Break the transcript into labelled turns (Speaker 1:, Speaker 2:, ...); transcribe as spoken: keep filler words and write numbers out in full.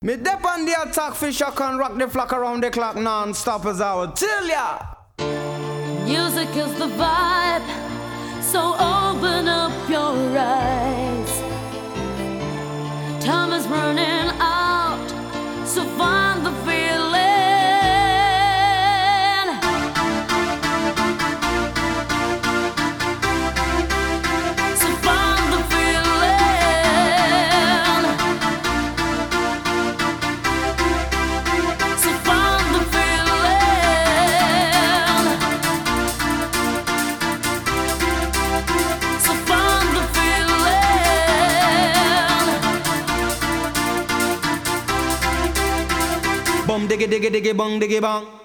Speaker 1: Me dep on the attack fish, I can rock the flock around the clock non-stop as I would tell ya.
Speaker 2: Music is the vibe, so open up your eyes. Time is running out, so find the feeling. So find the feeling. So find the feeling. So find the feeling.
Speaker 1: Bum diggy diggy diggy bong diggy bong.